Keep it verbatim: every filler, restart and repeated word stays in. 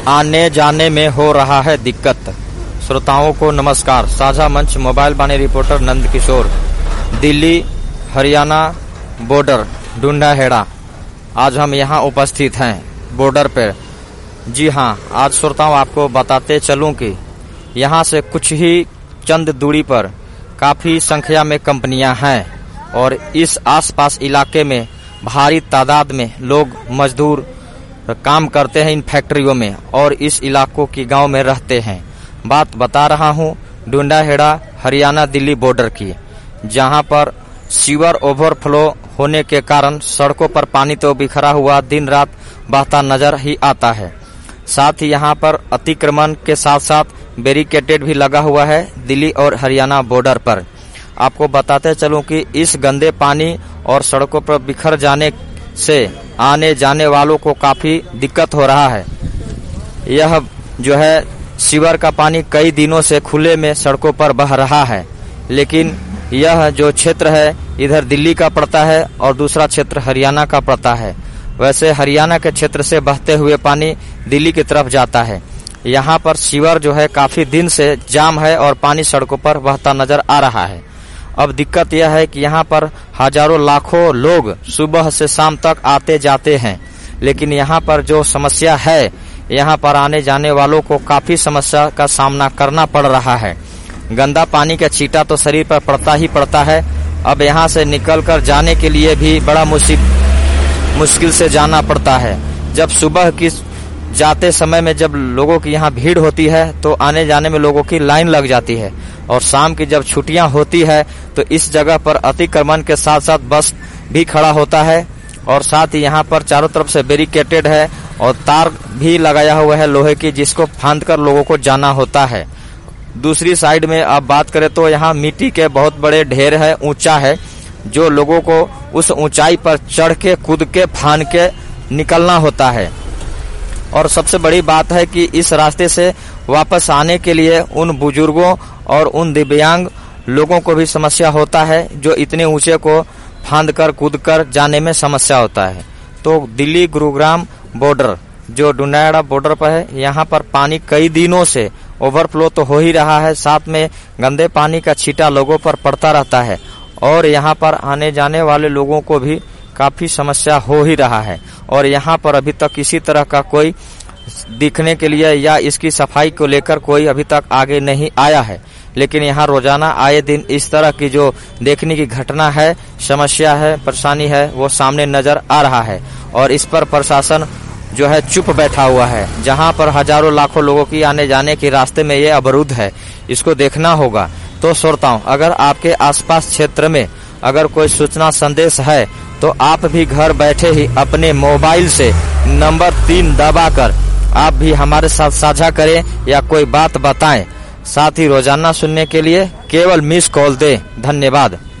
आने जाने में हो रहा है दिक्कत। श्रोताओं को नमस्कार। साझा मंच मोबाइल बानी रिपोर्टर नंद किशोर, दिल्ली हरियाणा बॉर्डर डुंडाहेड़ा। आज हम यहाँ उपस्थित हैं बॉर्डर पर। जी हाँ, आज श्रोताओं आपको बताते चलूं कि यहाँ से कुछ ही चंद दूरी पर काफी संख्या में कंपनियां हैं और इस आसपास इलाके में भारी तादाद में लोग मजदूर काम करते हैं इन फैक्ट्रियों में और इस इलाकों की गांव में रहते हैं। बात बता रहा हूं डुंडाहेड़ा हरियाणा दिल्ली बॉर्डर की, जहां पर सीवर ओवरफ्लो होने के कारण सड़कों पर पानी तो बिखरा हुआ दिन रात बहता नजर ही आता है। साथ ही यहां पर अतिक्रमण के साथ साथ बैरिकेडेड भी लगा हुआ है दिल्ली और हरियाणा बॉर्डर पर। आपको बताते चलूं कि इस गंदे पानी और सड़कों पर बिखर जाने से आने जाने वालों को काफी दिक्कत हो रहा है। यह जो है सीवर का पानी कई दिनों से खुले में सड़कों पर बह रहा है, लेकिन यह जो क्षेत्र है इधर दिल्ली का पड़ता है और दूसरा क्षेत्र हरियाणा का पड़ता है। वैसे हरियाणा के क्षेत्र से बहते हुए पानी दिल्ली की तरफ जाता है। यहाँ पर सीवर जो है काफी दिन से जाम है और पानी सड़कों पर बहता नजर आ रहा है। अब दिक्कत यह है कि यहाँ पर हजारों लाखों लोग सुबह से शाम तक आते जाते हैं, लेकिन यहाँ पर जो समस्या है, यहाँ पर आने जाने वालों को काफी समस्या का सामना करना पड़ रहा है। गंदा पानी का छींटा तो शरीर पर पड़ता ही पड़ता है। अब यहाँ से निकलकर जाने के लिए भी बड़ा मुश्किल से जाना पड़ता है। जब सुबह की जाते समय में जब लोगों की यहाँ भीड़ होती है तो आने जाने में लोगों की लाइन लग जाती है, और शाम की जब छुट्टियां होती है तो इस जगह पर अतिक्रमण के साथ साथ बस भी खड़ा होता है और साथ ही यहाँ पर चारों तरफ से बैरिकेडेड है और तार भी लगाया हुआ है लोहे की, जिसको फांद कर लोगों को जाना होता है। दूसरी साइड में आप बात करें तो यहाँ मिट्टी के बहुत बड़े ढेर है, ऊंचा है, जो लोगों को उस ऊंचाई पर चढ़ के कूद के फान के निकलना होता है। और सबसे बड़ी बात है कि इस रास्ते से वापस आने के लिए उन बुजुर्गों और उन दिव्यांग लोगों को भी समस्या होता है, जो इतने ऊंचे को फांद कर कूद कर जाने में समस्या होता है। तो दिल्ली गुरुग्राम बॉर्डर जो डुंडाहेड़ा बॉर्डर पर है, यहाँ पर पानी कई दिनों से ओवरफ्लो तो हो ही रहा है, साथ में गंदे पानी का छींटा लोगों पर पड़ता रहता है और यहाँ पर आने जाने वाले लोगों को भी काफी समस्या हो ही रहा है। और यहाँ पर अभी तक किसी तरह का कोई दिखने के लिए या इसकी सफाई को लेकर कोई अभी तक आगे नहीं आया है, लेकिन यहाँ रोजाना आए दिन इस तरह की जो देखने की घटना है, समस्या है, परेशानी है, वो सामने नजर आ रहा है और इस पर प्रशासन जो है चुप बैठा हुआ है। जहाँ पर हजारों लाखों लोगों की आने जाने के रास्ते में ये अवरुद्ध है, इसको देखना होगा। तो श्रोताओं, अगर आपके आसपास क्षेत्र में अगर कोई सूचना संदेश है तो आप भी घर बैठे ही अपने मोबाइल से नंबर तीन दबाकर आप भी हमारे साथ साझा करें या कोई बात बताएं। साथ ही रोजाना सुनने के लिए केवल मिस कॉल दें। धन्यवाद।